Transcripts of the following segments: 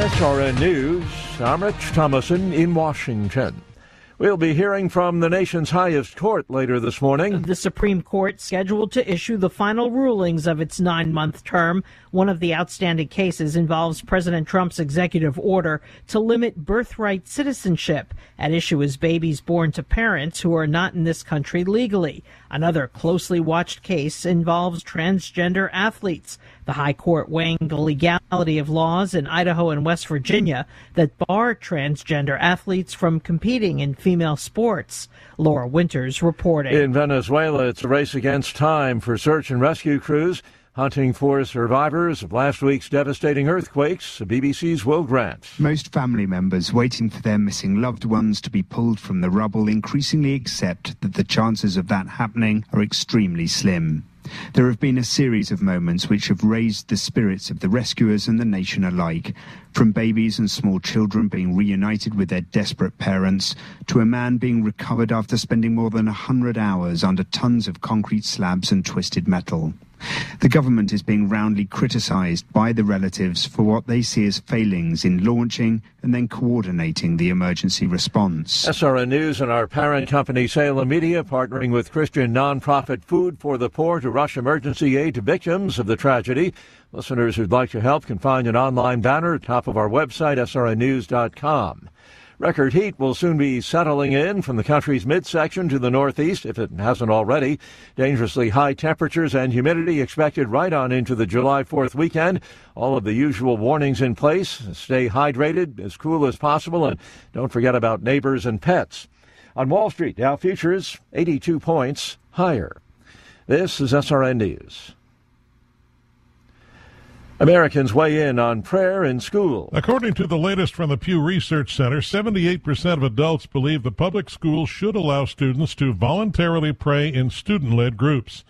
SRN News, I'm Rich Thomason in Washington. We'll be hearing from the nation's highest court later this morning. The Supreme Court scheduled to issue the final rulings of its 9-month term. One of the outstanding cases involves President Trump's executive order to limit birthright citizenship. At issue is babies born to parents who are not in this country legally. Another closely watched case involves transgender athletes. The High Court weighing the legality of laws in Idaho and West Virginia that bar transgender athletes from competing in female sports. Laura Winters reporting. In Venezuela, it's a race against time for search and rescue crews hunting for survivors of last week's devastating earthquakes. BBC's Will Grant. Most family members waiting for their missing loved ones to be pulled from the rubble increasingly accept that the chances of that happening are extremely slim. There have been a series of moments which have raised the spirits of the rescuers and the nation alike, from babies and small children being reunited with their desperate parents, to a man being recovered after spending more than 100 hours under tons of concrete slabs and twisted metal. The government is being roundly criticised by the relatives for what they see as failings in launching and then coordinating the emergency response. SRN News and our parent company Salem Media, partnering with Christian nonprofit Food for the Poor to rush emergency aid to victims of the tragedy. Listeners who'd like to help can find an online banner at the top of our website, srnnews.com. Record heat will soon be settling in from the country's midsection to the northeast, if it hasn't already. Dangerously high temperatures and humidity expected right on into the July 4th weekend. All of the usual warnings in place. Stay hydrated, as cool as possible, and don't forget about neighbors and pets. On Wall Street, Dow futures 82 points higher. This is SRN News. Americans weigh in on prayer in school. According to the latest from the Pew Research Center, 78% of adults believe the public schools should allow students to voluntarily pray in student-led groups.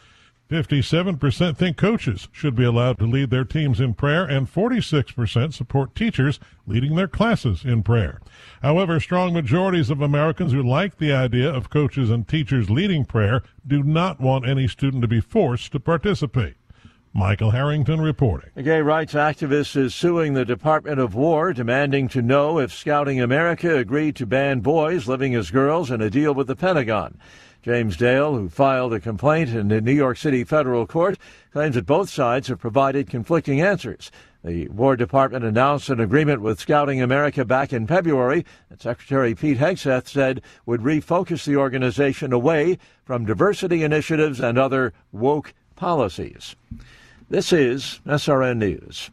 57% think coaches should be allowed to lead their teams in prayer, and 46% support teachers leading their classes in prayer. However, strong majorities of Americans who like the idea of coaches and teachers leading prayer do not want any student to be forced to participate. Michael Harrington reporting. A gay rights activist is suing the Department of War, demanding to know if Scouting America agreed to ban boys living as girls in a deal with the Pentagon. James Dale, who filed a complaint in the New York City federal court, claims that both sides have provided conflicting answers. The War Department announced an agreement with Scouting America back in February that Secretary Pete Hegseth said would refocus the organization away from diversity initiatives and other woke policies. This is SRN News.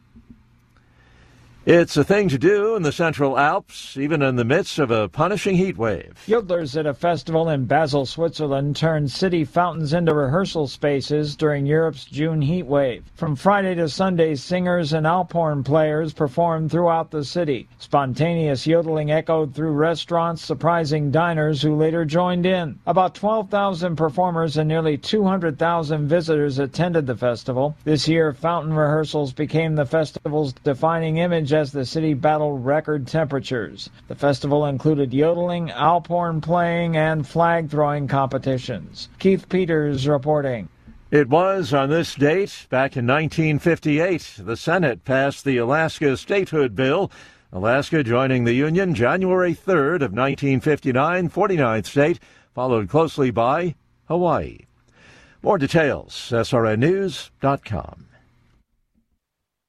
It's a thing to do in the Central Alps, even in the midst of a punishing heat wave. Yodelers at a festival in Basel, Switzerland, turned city fountains into rehearsal spaces during Europe's June heat wave. From Friday to Sunday, singers and Alphorn players performed throughout the city. Spontaneous yodeling echoed through restaurants, surprising diners who later joined in. About 12,000 performers and nearly 200,000 visitors attended the festival. This year, fountain rehearsals became the festival's defining image as the city battled record temperatures. The festival included yodeling, Alphorn playing, and flag-throwing competitions. Keith Peters reporting. It was on this date, back in 1958, the Senate passed the Alaska Statehood Bill. Alaska joining the Union January 3rd of 1959, 49th state, followed closely by Hawaii. More details, srnnews.com.